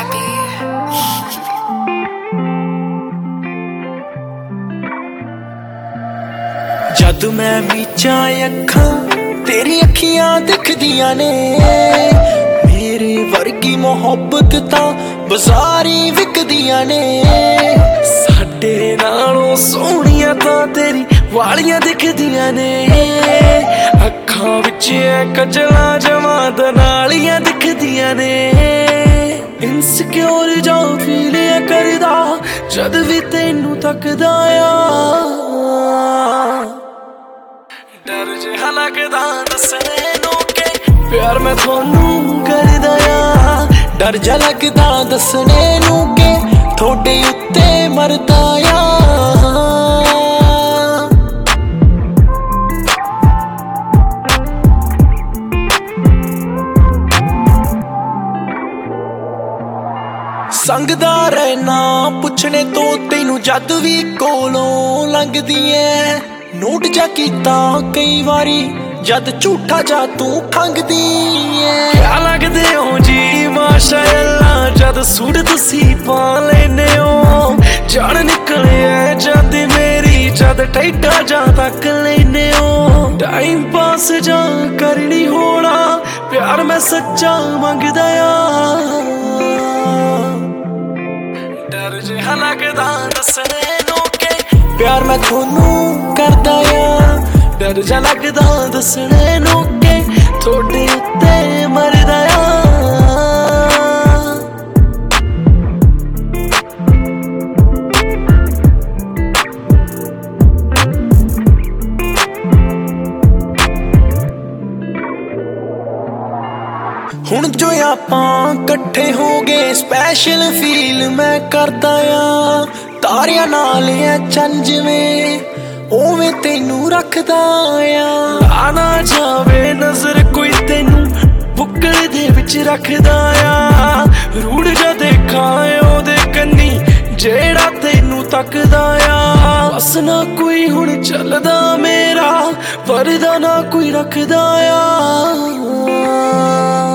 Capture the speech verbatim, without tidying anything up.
happy. जद मैं मीचा अखां तेरी अखियां दिखदियां ने, मेरे वर्गी मोहब्बत तां बाजारी विकदियां ने। साडे नालों सोहणियां तां तेरी वालियां दिखदियां ने, अखां विच कजला जवां दनालियां दिखदियां ने। इनसिक्योर जा फील करदा जद भी तैनू तकदा आ, डर जिहा लगदा दसणे नूं के प्यार मैं थोनू करदा आ। डर जा लगदा दसणे नूं के थोड़े उत्ते मरदा आ। संगदा रहना पुछने तो तेनू जद भी कोलों लंघदी ऐ। नोट जा कीता कई वारी जद झूठा जा तू खंगदी ऐ। क्या लगदे हो जी माशाअल्लाह जद सूट तुसी पा लेने हो। जान निकले जद मेरी जद टाइटा जा तक लेने हो। टाइम पास जा करनी होना प्यार मैं सच्चा मंगदा आ। डर जिहा लगदा दसणे नूं के प्यार मैं थोनू करदा आ। डर जा लगदा दसणे नूं के थोड़े उत्ते मरदा आ। हुण जो आपां कट्ठे हो गए स्पैशल फील मैं करदा आ। तारियां नाल ऐ चंन जिवें ओवें तैनू रखदा आ। आना जावे नजर कोई तैनू बुक्कल दे विच रखदा आ। रूड़ जा देखा ओदे कन्नी जेड़ा तैनू तकदा आ। बस ना कोई हुण चलदा मेरा परदा ना कोई रखदा आ।